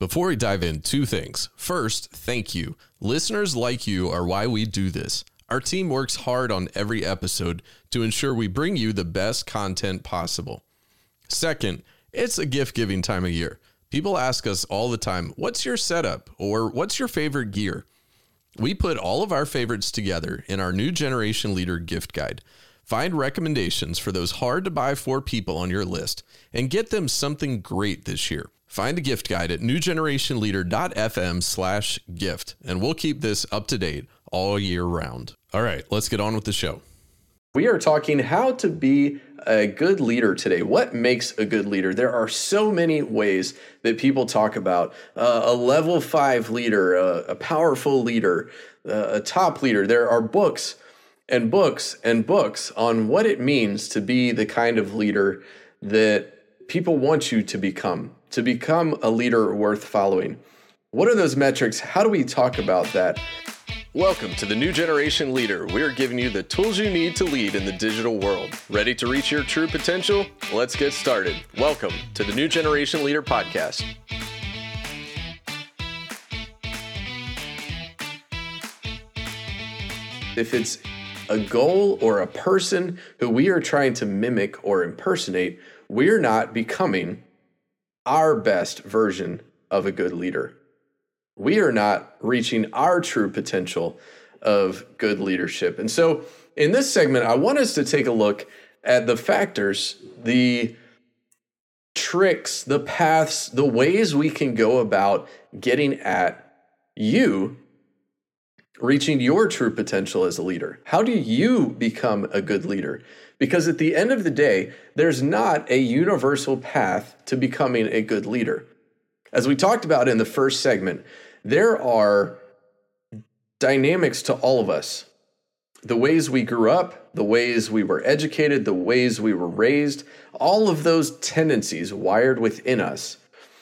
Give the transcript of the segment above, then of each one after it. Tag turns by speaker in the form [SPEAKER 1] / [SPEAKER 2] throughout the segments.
[SPEAKER 1] Before we dive in, two things. First, thank you. Listeners like you are why we do this. Our team works hard on every episode to ensure we bring you the best content possible. Second, it's a gift-giving time of year. People ask us all the time, what's your setup or what's your favorite gear? We put all of our favorites together in our New Generation Leader gift guide. Find recommendations for those hard-to-buy-for people on your list and get them something great this year. Find the gift guide at newgenerationleader.fm/gift, and we'll keep this up to date all year round. All right, let's get on with the show. We are talking how to be a good leader today. What makes a good leader? There are so many ways that people talk about a level 5 leader, a powerful leader, a top leader. There are books and books and books on what it means to be the kind of leader that people want you to become a leader worth following. What are those metrics? How do we talk about that? Welcome to the New Generation Leader. We're giving you the tools you need to lead in the digital world. Ready to reach your true potential? Let's get started. Welcome to the New Generation Leader podcast. If it's a goal or a person who we are trying to mimic or impersonate, we're not becoming our best version of a good leader. We are not reaching our true potential of good leadership. And so in this segment, I want us to take a look at the factors, the tricks, the paths, the ways we can go about getting at you reaching your true potential as a leader. How do you become a good leader? Because at the end of the day, there's not a universal path to becoming a good leader. As we talked about in the first segment, there are dynamics to all of us. The ways we grew up, the ways we were educated, the ways we were raised, all of those tendencies wired within us.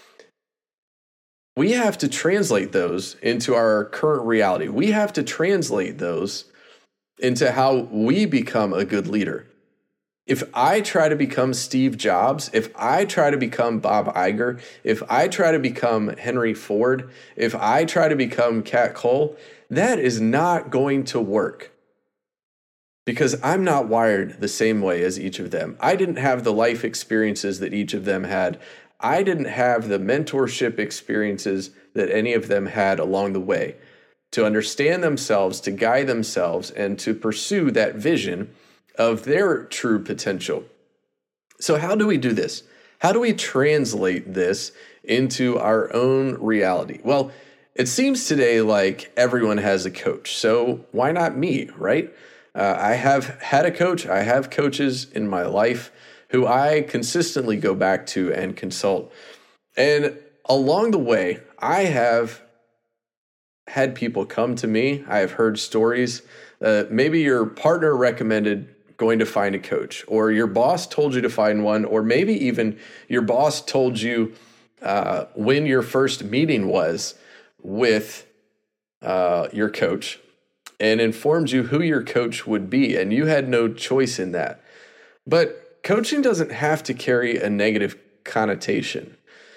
[SPEAKER 1] We have to translate those into our current reality. We have to translate those into how we become a good leader. If I try to become Steve Jobs, if I try to become Bob Iger, if I try to become Henry Ford, if I try to become Kat Cole, that is not going to work because I'm not wired the same way as each of them. I didn't have the life experiences that each of them had. I didn't have the mentorship experiences that any of them had along the way to understand themselves, to guide themselves, and to pursue that vision of their true potential. So how do we do this? How do we translate this into our own reality? Well, it seems today like everyone has a coach. So why not me, right? I have had a coach. I have coaches in my life who I consistently go back to and consult. And along the way, I have had people come to me. I have heard stories. Maybe your partner recommended going to find a coach, or your boss told you to find one, or maybe even your boss told you when your first meeting was with your coach and informed you who your coach would be, and you had no choice in that. But coaching doesn't have to carry a negative connotation.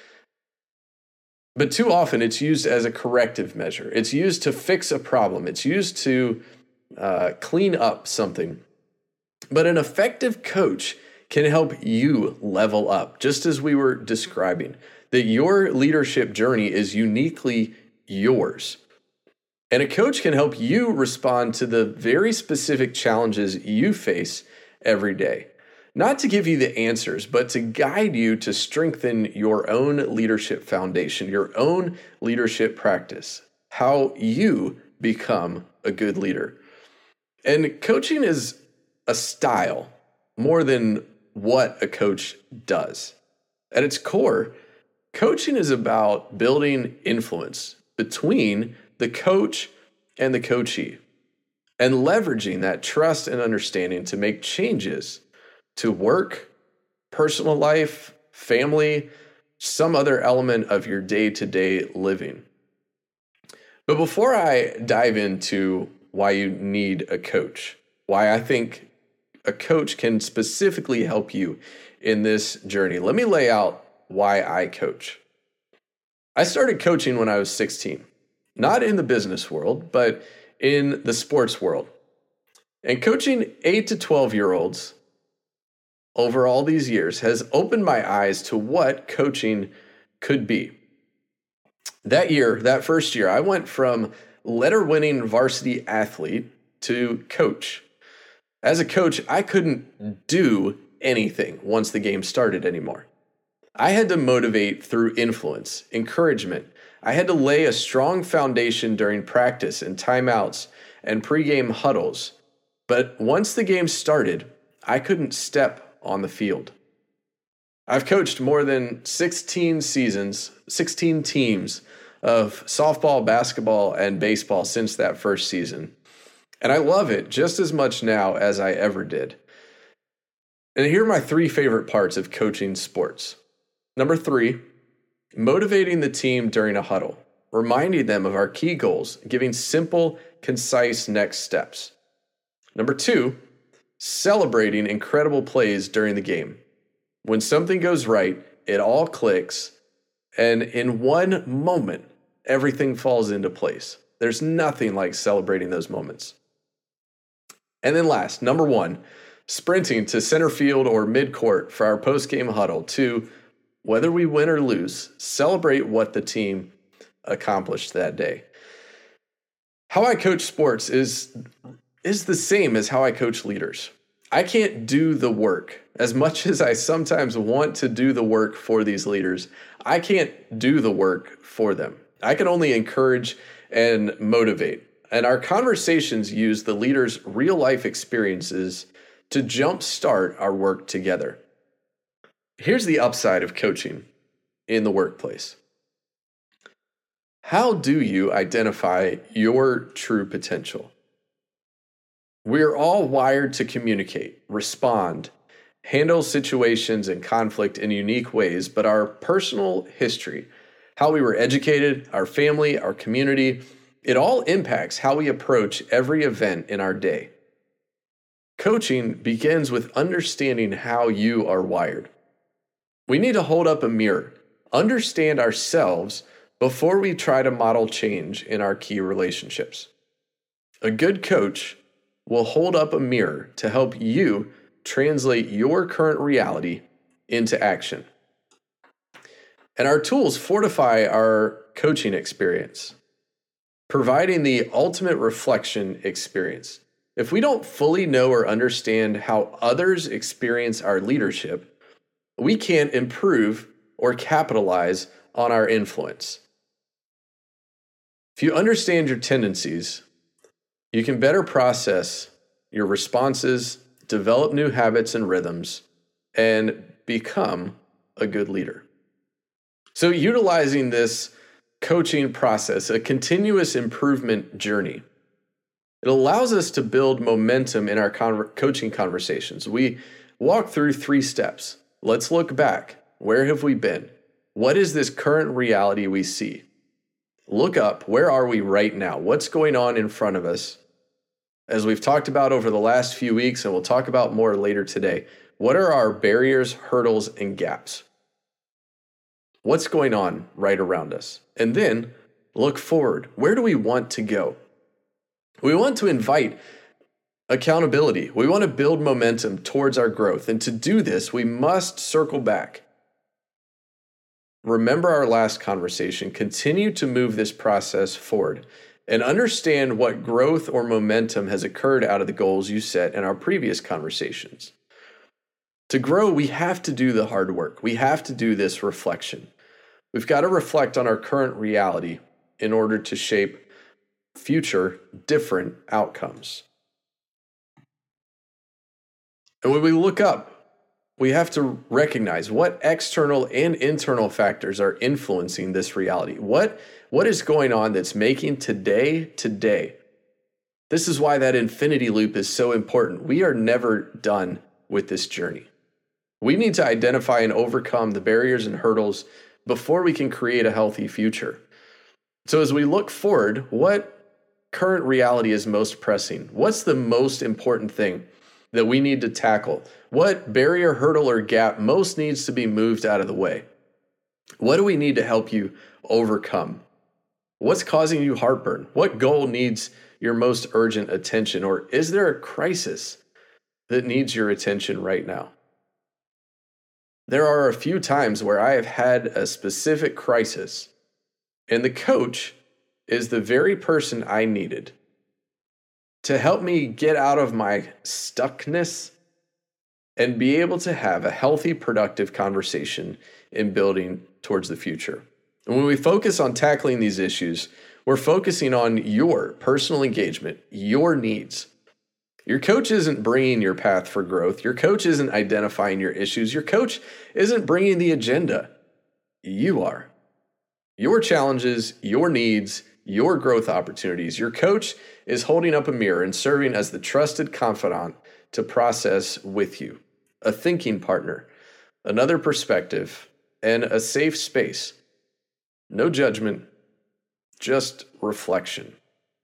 [SPEAKER 1] But too often it's used as a corrective measure. It's used to fix a problem. It's used to clean up something. But an effective coach can help you level up, just as we were describing, that your leadership journey is uniquely yours. And a coach can help you respond to the very specific challenges you face every day. Not to give you the answers, but to guide you to strengthen your own leadership foundation, your own leadership practice, how you become a good leader. And coaching is a style more than what a coach does. At its core, coaching is about building influence between the coach and the coachee and leveraging that trust and understanding to make changes to work, personal life, family, some other element of your day-to-day living. But before I dive into why you need a coach, why I think a coach can specifically help you in this journey, let me lay out why I coach. I started coaching when I was 16, not in the business world, but in the sports world. And coaching 8 to 12-year-olds over all these years has opened my eyes to what coaching could be. That first year, I went from letter-winning varsity athlete to coach. As a coach, I couldn't do anything once the game started anymore. I had to motivate through influence, encouragement. I had to lay a strong foundation during practice and timeouts and pregame huddles. But once the game started, I couldn't step on the field. I've coached more than 16 seasons, 16 teams of softball, basketball, and baseball since that first season. And I love it just as much now as I ever did. And here are my 3 favorite parts of coaching sports. Number 3, motivating the team during a huddle, reminding them of our key goals, giving simple, concise next steps. Number 2, celebrating incredible plays during the game. When something goes right, it all clicks, and in one moment, everything falls into place. There's nothing like celebrating those moments. And then last, number 1, sprinting to center field or midcourt for our post-game huddle to, whether we win or lose, celebrate what the team accomplished that day. How I coach sports is the same as how I coach leaders. I can't do the work. As much as I sometimes want to do the work for these leaders, I can't do the work for them. I can only encourage and motivate. And our conversations use the leaders' real-life experiences to jumpstart our work together. Here's the upside of coaching in the workplace. How do you identify your true potential? We're all wired to communicate, respond, handle situations and conflict in unique ways, but our personal history, how we were educated, our family, our community, it all impacts how we approach every event in our day. Coaching begins with understanding how you are wired. We need to hold up a mirror, understand ourselves before we try to model change in our key relationships. A good coach will hold up a mirror to help you translate your current reality into action. And our tools fortify our coaching experience, providing the ultimate reflection experience. If we don't fully know or understand how others experience our leadership, we can't improve or capitalize on our influence. If you understand your tendencies, you can better process your responses, develop new habits and rhythms, and become a good leader. So utilizing this coaching process, a continuous improvement journey, it allows us to build momentum in our coaching conversations. We walk through 3 steps. Let's look back. Where have we been? What is this current reality we see? Look up. Where are we right now? What's going on in front of us? As we've talked about over the last few weeks, and we'll talk about more later today, what are our barriers, hurdles, and gaps? What's going on right around us? And then look forward. Where do we want to go? We want to invite accountability. We want to build momentum towards our growth. And to do this, we must circle back. Remember our last conversation. Continue to move this process forward and understand what growth or momentum has occurred out of the goals you set in our previous conversations. To grow, we have to do the hard work. We have to do this reflection. We've got to reflect on our current reality in order to shape future different outcomes. And when we look up, we have to recognize what external and internal factors are influencing this reality. What is going on that's making today? This is why that infinity loop is so important. We are never done with this journey. We need to identify and overcome the barriers and hurdles before we can create a healthy future. So as we look forward, what current reality is most pressing? What's the most important thing that we need to tackle? What barrier, hurdle, or gap most needs to be moved out of the way? What do we need to help you overcome? What's causing you heartburn? What goal needs your most urgent attention? Or is there a crisis that needs your attention right now? There are a few times where I have had a specific crisis, and the coach is the very person I needed to help me get out of my stuckness and be able to have a healthy, productive conversation in building towards the future. And when we focus on tackling these issues, we're focusing on your personal engagement, your needs. Your coach isn't bringing your path for growth. Your coach isn't identifying your issues. Your coach isn't bringing the agenda. You are. Your challenges, your needs, your growth opportunities. Your coach is holding up a mirror and serving as the trusted confidant to process with you, a thinking partner, another perspective, and a safe space. No judgment, just reflection.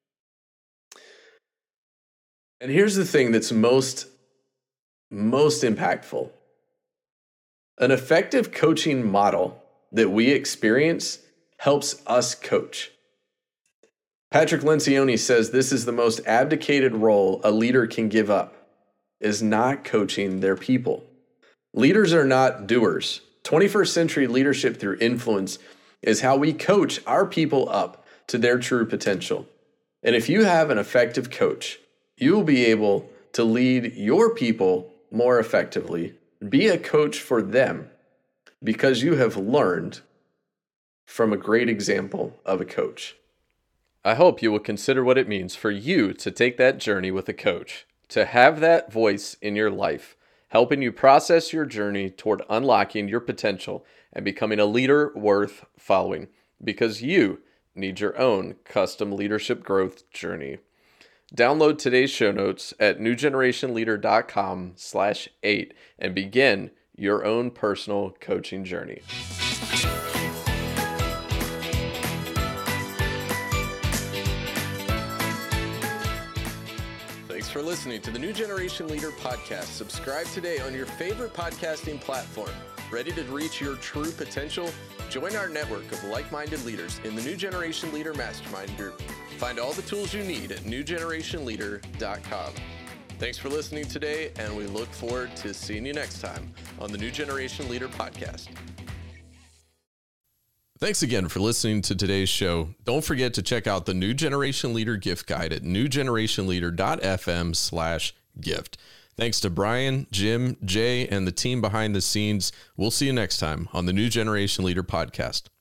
[SPEAKER 1] And here's the thing that's most impactful. An effective coaching model that we experience helps us coach. Patrick Lencioni says this is the most abdicated role a leader can give up, is not coaching their people. Leaders are not doers. 21st century leadership through influence is how we coach our people up to their true potential. And if you have an effective coach, you will be able to lead your people more effectively, be a coach for them, because you have learned from a great example of a coach. I hope you will consider what it means for you to take that journey with a coach, to have that voice in your life, helping you process your journey toward unlocking your potential and becoming a leader worth following, because you need your own custom leadership growth journey. Download today's show notes at newgenerationleader.com/8 and begin your own personal coaching journey. Thanks for listening to the New Generation Leader podcast. Subscribe today on your favorite podcasting platform. Ready to reach your true potential? Join our network of like-minded leaders in the New Generation Leader Mastermind Group. Find all the tools you need at newgenerationleader.com. Thanks for listening today, and we look forward to seeing you next time on the New Generation Leader podcast. Thanks again for listening to today's show. Don't forget to check out the New Generation Leader gift guide at newgenerationleader.fm/gift. Thanks to Brian, Jim, Jay, and the team behind the scenes. We'll see you next time on the New Generation Leader podcast.